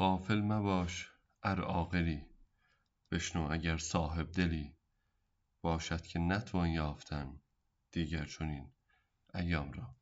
غافل مباش ار عاقلی، بشنو اگر صاحب دلی، باشد که نتوان یافتن دیگر چنین ایام را.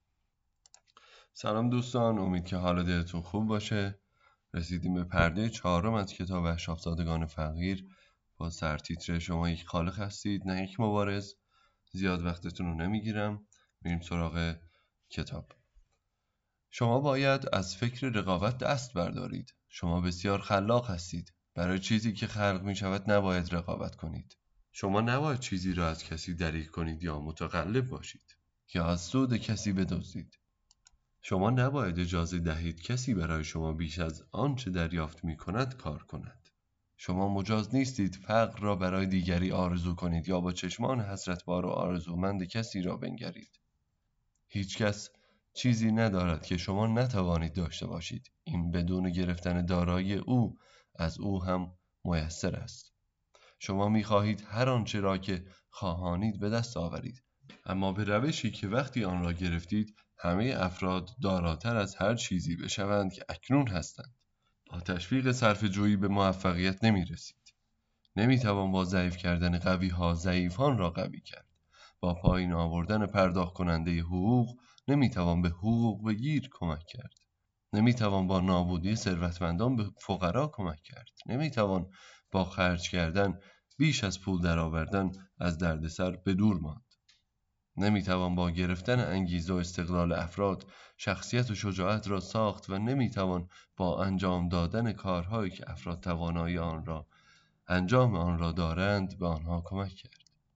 سلام دوستان، امید که حال دلتون خوب باشه. رسیدیم به پرده 4 از کتاب اشرافزادگان فقیر با سرتیتر شما یک خالق هستید نه یک مبارز. زیاد وقتتون رو نمیگیرم، میریم سراغ کتاب. شما باید از فکر رقابت دست بردارید. شما بسیار خلاق هستید. برای چیزی که خلق می شود نباید رقابت کنید. شما نباید چیزی را از کسی دریغ کنید یا متقلب باشید یا از سود کسی بدزدید. شما نباید اجازه دهید کسی برای شما بیش از آنچه دریافت می کند کار کند. شما مجاز نیستید فقر را برای دیگری آرزو کنید یا با چشمان حسرتبار و آرزومند کسی را بنگرید. هیچ کس چیزی ندارد که شما نتوانید داشته باشید. این بدون گرفتن دارایی او از او هم میسر است. شما می‌خواهید هر آنچه را که خواهانید به دست آورید، اما به روشی که وقتی آن را گرفتید همه افراد داراتر از هر چیزی بشوند که اکنون هستند. با تشویق صرفه‌جویی به موفقیت نمی‌رسید. نمی‌توان با ضعیف کردن قوی‌ها ضعیفان را قوی کرد. با پایین آوردن پرداخت کننده حقوق نمیتوان به حقوق بگیر کمک کرد. نمیتوان با نابودی ثروتمندان به فقرا کمک کرد. نمیتوان با خرج کردن بیش از پول درآوردن از دردسر به دور ماند. نمیتوان با گرفتن انگیزه و استقلال افراد شخصیت و شجاعت را ساخت و نمیتوان با انجام دادن کارهایی که افراد توانایی انجام آن را دارند به آنها کمک کرد.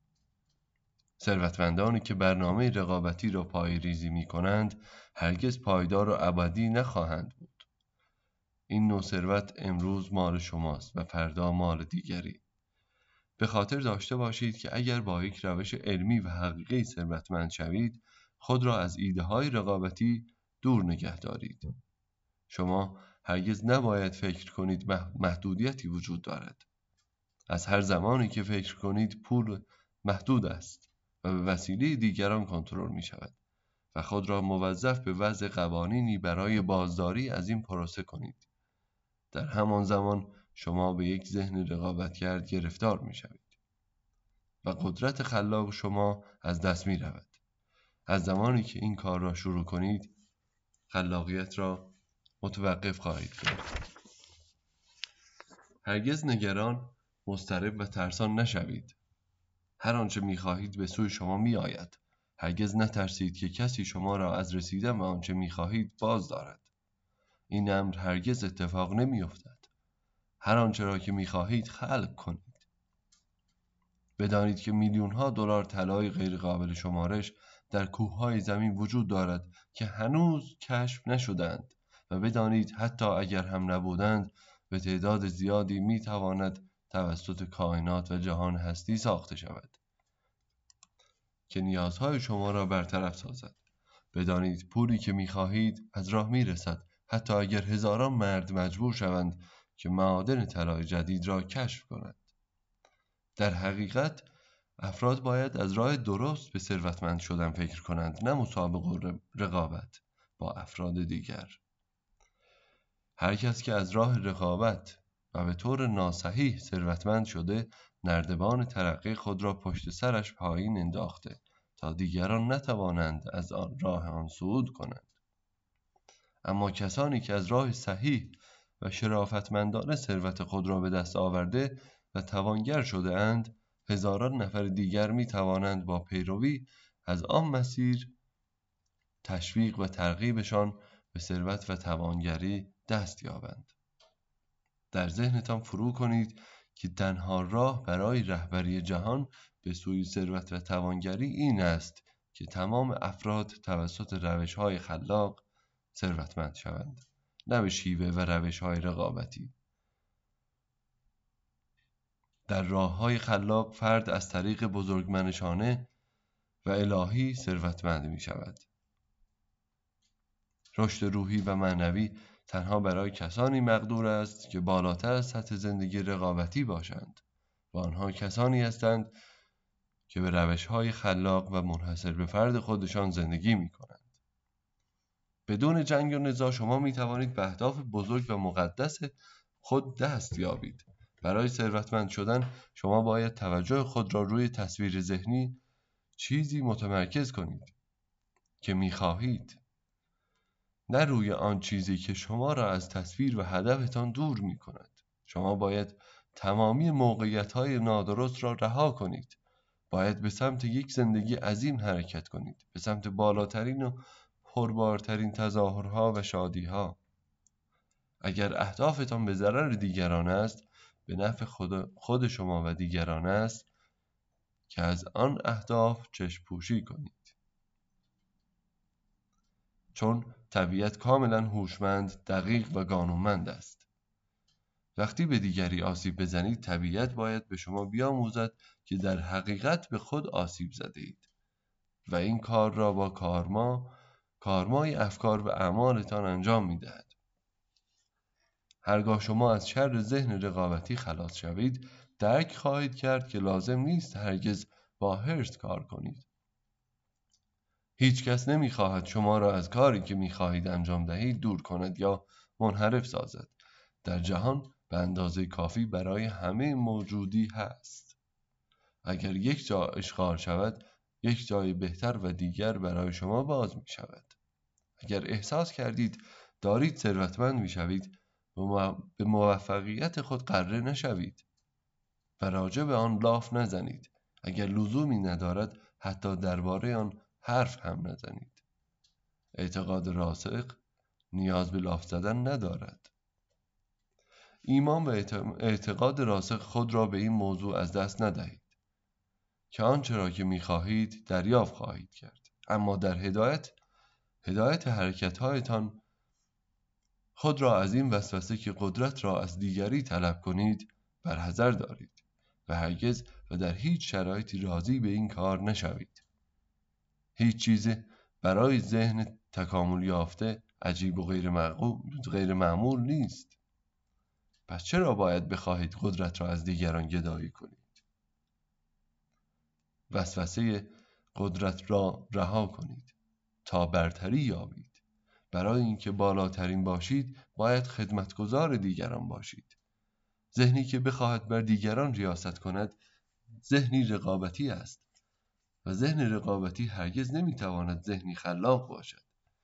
ثروتمندانی که برنامه رقابتی را پایه‌ریزی می‌کنند هرگز پایدار و ابدی نخواهند بود. این نوع ثروت امروز مال شماست و فردا مال دیگری. به خاطر داشته باشید که اگر با یک روش علمی و حقیقی ثروتمند شوید، خود را از ایده‌های رقابتی دور نگه دارید. شما هرگز نباید فکر کنید محدودیتی وجود دارد. از هر زمانی که فکر کنید پول محدود است و به وسیله دیگران کنترل می شود و خود را موظف به وضع قوانینی برای بازداری از این پروسه کنید، در همان زمان شما به یک ذهن رقابتگر گرفتار می شوید و قدرت خلاق شما از دست می رود. از زمانی که این کار را شروع کنید خلاقیت را متوقف خواهید کرد. هرگز نگران، مضطرب و ترسان نشوید. هر آنچه می‌خواهید به سوی شما می‌آید. هرگز نترسید که کسی شما را از رسیدن به آنچه می‌خواهید باز دارد. این امر هرگز اتفاق نمی‌افتد. هر آنچه را که می‌خواهید خلق کنید. بدانید که میلیون‌ها دلار طلای غیر قابل شمارش در کوه‌های زمین وجود دارد که هنوز کشف نشدند و بدانید حتی اگر هم نبودند به تعداد زیادی می‌تواند توسط کائنات و جهان هستی ساخته شود که نیازهای شما را برطرف سازد. بدانید پولی که می‌خواهید از راه می‌رسد، حتی اگر هزاران مرد مجبور شوند که معادن طلای جدید را کشف کنند. در حقیقت افراد باید از راه درست به ثروتمند شدن فکر کنند، نه مسابقه و رقابت با افراد دیگر. هر کس که از راه رقابت و به طور ناصحیح ثروتمند شده، نردبان ترقی خود را پشت سرش پایین انداخته تا دیگران نتوانند از راه آن صعود کنند. اما کسانی که از راه صحیح و شرافتمندانه ثروت خود را به دست آورده و توانگر شده اند، هزاران نفر دیگر می توانند با پیروی از آن مسیر تشویق و ترغیبشان به ثروت و توانگری دست یابند. در ذهنتان فرو کنید که تنها راه برای رهبری جهان به سوی ثروت و توانگری این است که تمام افراد توسط روش‌های خلاق ثروتمند شوند، نه به شیوه و روش‌های رقابتی. در راه‌های خلاق فرد از طریق بزرگمنشانه و الهی ثروتمند می شود. رشد روحی و معنوی تنها برای کسانی مقدور است که بالاتر از سطح زندگی رقابتی باشند و آنها کسانی هستند که به روش‌های خلاق و منحصر به فرد خودشان زندگی می کنند. بدون جنگ و نزاع شما می توانید به اهداف بزرگ و مقدس خود دست یابید. برای ثروتمند شدن شما باید توجه خود را روی تصویر ذهنی چیزی متمرکز کنید که می خواهید، نه روی آن چیزی که شما را از تصویر و هدفتان دور می کند. شما باید تمامی موقعیت‌های نادرست را رها کنید. باید به سمت یک زندگی عظیم حرکت کنید، به سمت بالاترین و پربارترین تظاهرها و شادیها. اگر اهدافتان به ضرر دیگران است، به نفع خود شما و دیگران است که از آن اهداف چشم پوشی کنید. چون طبیعت کاملا هوشمند، دقیق و قانونمند است. وقتی به دیگری آسیب بزنید، طبیعت باید به شما بیاموزد که در حقیقت به خود آسیب زده اید و این کار را با کارمای افکار و اعمالتان انجام می دهد. هرگاه شما از شر ذهن رقابتی خلاص شوید، درک خواهید کرد که لازم نیست هرگز با حرص کار کنید. هیچ کس نمی خواهد شما را از کاری که می خواهید انجام دهید دور کند یا منحرف سازد. در جهان به اندازه کافی برای همه موجودی هست. اگر یک جا اشغال شود، یک جای بهتر و دیگر برای شما باز می شود. اگر احساس کردید دارید ثروتمند می شوید، به موفقیت خود غره نشوید و راجع به آن لاف نزنید. اگر لزومی ندارد، حتی درباره آن حرف هم نزنید. اعتقاد راسخ نیاز به لاف زدن ندارد. ایمان و اعتقاد راسخ خود را به این موضوع از دست ندهید که آنچه را که می‌خواهید دریافت خواهید کرد. اما در هدایت حرکت‌هایتان خود را از این وسوسه که قدرت را از دیگری طلب کنید برحذر دارید و هرگز و در هیچ شرایطی راضی به این کار نشوید. هیچ چیز برای ذهن تکامل یافته عجیب و غیر معمول نیست. پس چرا باید بخواهید قدرت را از دیگران گدایی کنید؟ وسوسه قدرت را رها کنید تا برتری یابید. برای اینکه بالاترین باشید باید خدمتگزار دیگران باشید. ذهنی که بخواهد بر دیگران ریاست کند ذهنی رقابتی است و ذهن رقابتی هرگز نمیتواند ذهنی خلاق باشد.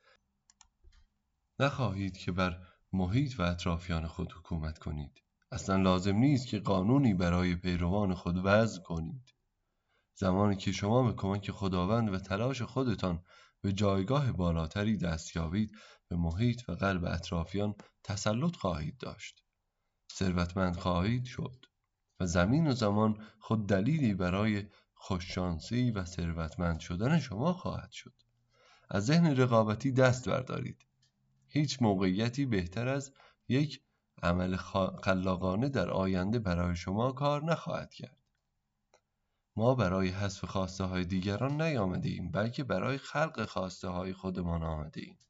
نخواهید که بر محیط و اطرافیان خود حکومت کنید. اصلا لازم نیست که قانونی برای پیروان خود وضع کنید. زمانی که شما به کمک خداوند و تلاش خودتان به جایگاه بالاتری دست یابید، به محیط و قلب اطرافیان تسلط خواهید داشت. ثروتمند خواهید شد و زمین و زمان خود دلیلی برای خوششانسی و ثروتمند شدن شما خواهد شد. از ذهن رقابتی دست بردارید. هیچ موقعیتی بهتر از یک عمل خلاقانه در آینده برای شما کار نخواهد کرد. ما برای حذف خواسته های دیگران نیامده ایم، بلکه برای خلق خواسته های خودمان آمده ایم.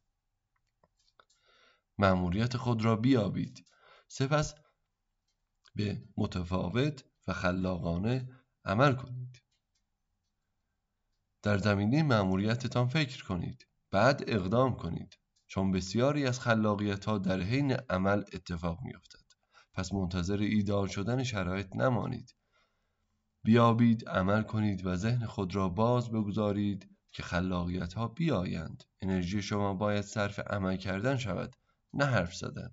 مأموریت خود را بیابید، سپس به متفاوت و خلاقانه عمل کنید. در زمینه مأموریتتان فکر کنید، بعد اقدام کنید، چون بسیاری از خلاقیت ها در حین عمل اتفاق می افتد. پس منتظر ایجاد شدن شرایط نمانید. بیابید، عمل کنید و ذهن خود را باز بگذارید که خلاقیت ها بیایند. انرژی شما باید صرف عمل کردن شود، نه حرف زدن.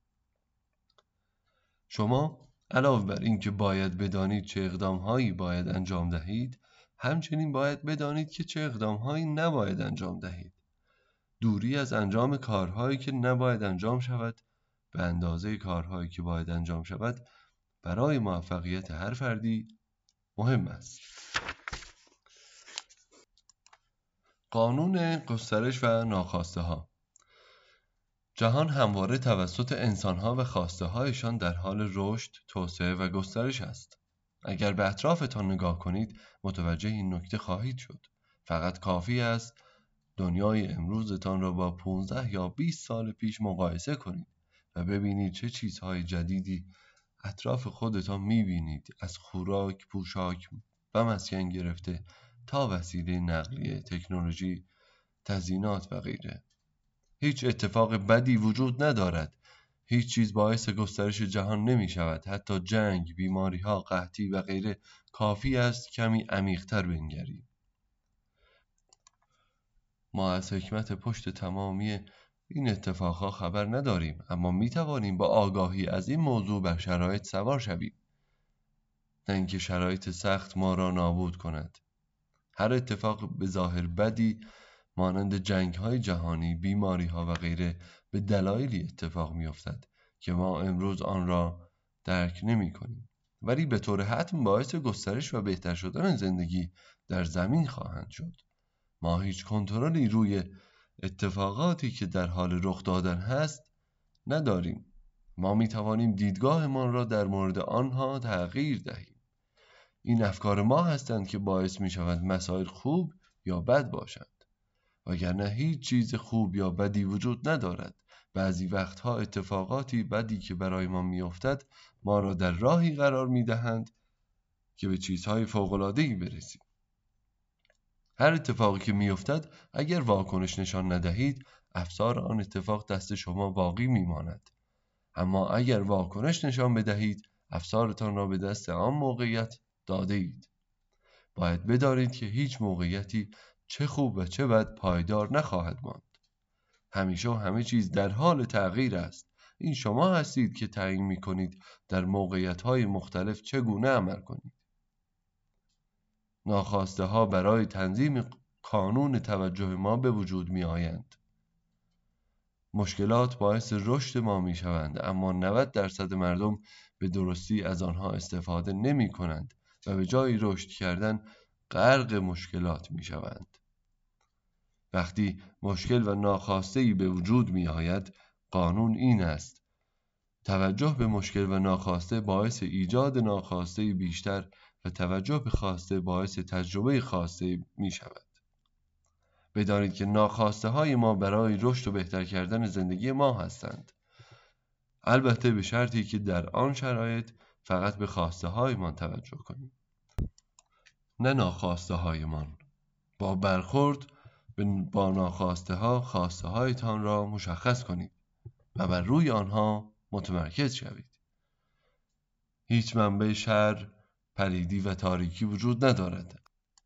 شما علاوه بر این که باید بدانید چه اقدام هایی باید انجام دهید، همچنین باید بدانید که چه اقدام هایی نباید انجام دهید. دوری از انجام کارهایی که نباید انجام شود به اندازه کارهایی که باید انجام شود برای موفقیت هر فردی مهم است. قانون گسترش و ناخواسته ها. جهان همواره توسط انسانها و خواسته هایشان در حال رشد، توسعه و گسترش است. اگر به اطرافتان نگاه کنید متوجه این نکته خواهید شد. فقط کافی است دنیای امروزتان را با 15 یا 20 سال پیش مقایسه کنید و ببینید چه چیزهای جدیدی اطراف خودتان می‌بینید، از خوراک، پوشاک و مسکن گرفته تا وسیله نقلیه، تکنولوژی، تزیینات و غیره. هیچ اتفاق بدی وجود ندارد. هیچ چیز باعث گسترش جهان نمی شود. حتی جنگ، بیماری ها، قحطی و غیره. کافی است کمی عمیق‌تر بنگریم. ما از حکمت پشت تمامی این اتفاقها خبر نداریم، اما می توانیم با آگاهی از این موضوع بر شرایط سوار شویم، نه اینکه شرایط سخت ما را نابود کند. هر اتفاق به ظاهر بدی مانند جنگ‌های جهانی، بیماری‌ها و غیره به دلایلی اتفاق می‌افتد که ما امروز آن را درک نمی‌کنیم، ولی به طور حتم باعث گسترش و بهتر شدن زندگی در زمین خواهند شد. ما هیچ کنترلی روی اتفاقاتی که در حال رخ دادن هست نداریم. ما می‌توانیم دیدگاهمان را در مورد آنها تغییر دهیم. این افکار ما هستند که باعث می‌شوند مسائل خوب یا بد باشند، وگرنه هیچ چیز خوب یا بدی وجود ندارد. بعضی وقتها اتفاقاتی بدی که برای ما میافتد ما را در راهی قرار میدهند که به چیزهای فوق‌العاده‌ای برسیم. هر اتفاقی که میافتد اگر واکنش نشان ندهید، افسار آن اتفاق دست شما باقی میماند. اما اگر واکنش نشان بدهید، افسارتان را به دست آن موقعیت داده اید. باید بدانید که هیچ موقعیتی چه خوب و چه بد پایدار نخواهد ماند. همیشه و همه چیز در حال تغییر است. این شما هستید که تعیین می‌کنید در موقعیت‌های مختلف چگونه عمل کنید. ناخواسته ها برای تنظیم کانون توجه ما به وجود می‌آیند. مشکلات باعث رشد ما می‌شوند، اما 90% مردم به درستی از آنها استفاده نمی‌کنند و به جای رشد کردن غرق مشکلات می‌شوند. وقتی مشکل و ناخواسته‌ای به وجود می‌آید، قانون این است: توجه به مشکل و ناخواسته باعث ایجاد ناخواسته بیشتر و توجه به خواسته باعث تجربه خواسته می‌شود. بدانید که ناخواسته های ما برای رشد و بهتر کردن زندگی ما هستند. البته به شرطی که در آن شرایط فقط به خواسته هایمان توجه کنیم، نه ناخواسته هایمان. با برخورد با ناخواسته ها، خواسته هایتان را مشخص کنید و بر روی آنها متمرکز شوید. هیچ منبع شر، پلیدی و تاریکی وجود ندارد،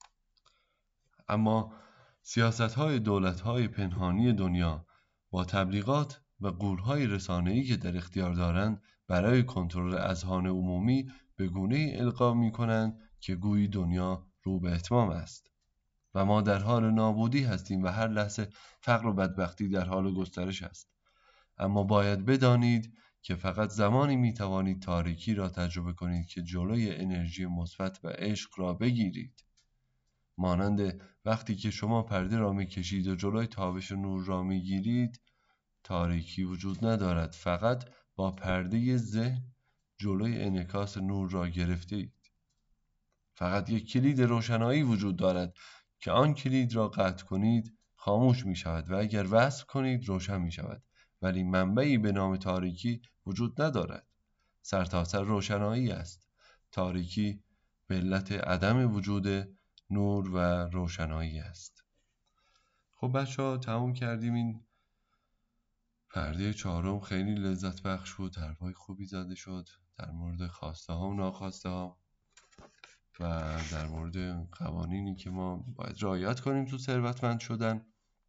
اما سیاست‌های دولت‌های پنهانی دنیا با تبلیغات و غول‌های رسانه‌ای که در اختیار دارند برای کنترل اذهان عمومی به گونه‌ای القا می‌کنند که گویی دنیا رو به اتمام است و ما در حال نابودی هستیم و هر لحظه فقر و بدبختی در حال گسترش است. اما باید بدانید که فقط زمانی می‌توانید تاریکی را تجربه کنید که جلوی انرژی مثبت و عشق را بگیرید. مانند وقتی که شما پرده را می‌کشید و جلوی تابش نور را می‌گیرید، تاریکی وجود ندارد. فقط با پرده ذهن جلوی انعکاس نور را گرفتید. فقط یک کلید روشنایی وجود دارد که آن کلید را قطع کنید خاموش می‌شود و اگر وصل کنید روشن می‌شود. ولی منبعی به نام تاریکی وجود ندارد. سرتاسر روشنایی است. تاریکی به علت عدم وجود نور و روشنایی است. خب بچه‌ها، تموم کردیم این پرده 4. خیلی لذت بخش بود. حرفای خوبی زده شد در مورد خواسته ها و ناخواسته ها و در مورد قوانینی که ما باید رعایت کنیم تو ثروتمند شدن،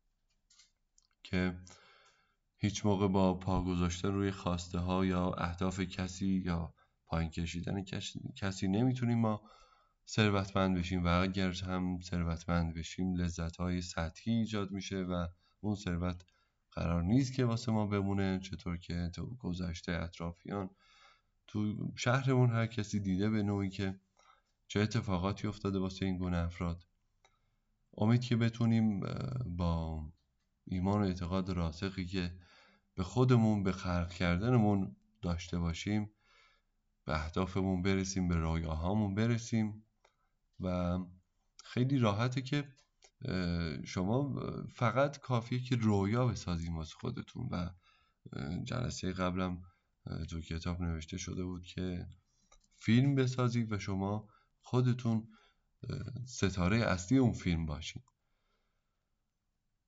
که هیچ موقع با پا گذاشتن روی خواسته ها یا اهداف کسی یا پایین کشیدن کسی نمیتونیم ما ثروتمند بشیم و اگر هم ثروتمند بشیم لذت‌های سطحی ایجاد میشه و اون ثروت قرار نیست که واسه ما بمونه. چطور که تو گذشته اطرافیان تو شهرمون هر کسی دیده به نوعی که چه اتفاقاتی افتاده واسه این گونه افراد. امید که بتونیم با ایمان و اعتقاد راسخی که به خودمون، به خلق کردنمون داشته باشیم، به اهدافمون برسیم، به رویاهامون برسیم و خیلی راحته که شما فقط کافیه که رویا بسازیم واسه خودتون. و جلسه قبلم تو کتاب نوشته شده بود که فیلم بسازید و شما خودتون ستاره اصلی اون فیلم باشید.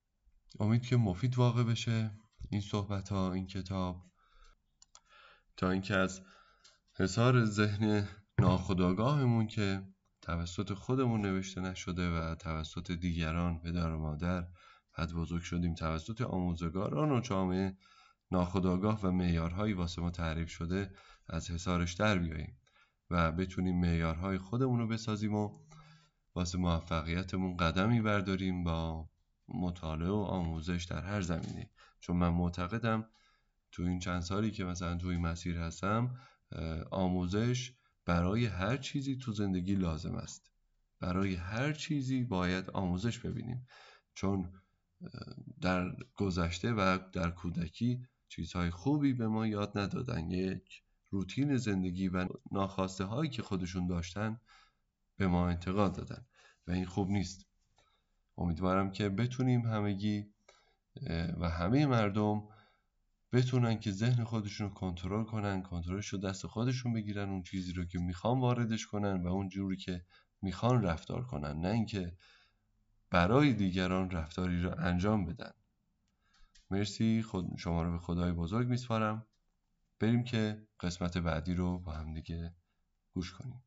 امید که مفید واقع بشه این صحبت ها، این کتاب، تا اینکه از حصار ذهن ناخودآگاهمون که توسط خودمون نوشته نشده و توسط دیگران، پدر و مادر، بعد بزرگ شدیم توسط آموزگاران و جامعه ناخودآگاه و معیارهایی واسه ما تعریف شده، از حصارش در بیاییم و بتونیم معیارهای خودمون رو بسازیم و واسه موفقیتمون قدمی برداریم با مطالعه و آموزش در هر زمینه. چون من معتقدم تو این چند سالی که مثلا تو این مسیر هستم، آموزش برای هر چیزی تو زندگی لازم است. برای هر چیزی باید آموزش ببینیم، چون در گذشته و در کودکی چیزهای خوبی به ما یاد ندادن. یک روتین زندگی و ناخواسته هایی که خودشون داشتن به ما انتقال دادن و این خوب نیست. امیدوارم که بتونیم همگی و همه مردم بتونن که ذهن خودشون رو کنترل کنن، کنترلش رو دست خودشون بگیرن، اون چیزی رو که میخوان واردش کنن و اون جوری که میخوان رفتار کنن، نه اینکه برای دیگران رفتاری رو انجام بدن. مرسی، شما رو به خدای بزرگ میسپارم. بریم که قسمت بعدی رو با هم دیگه گوش کنیم.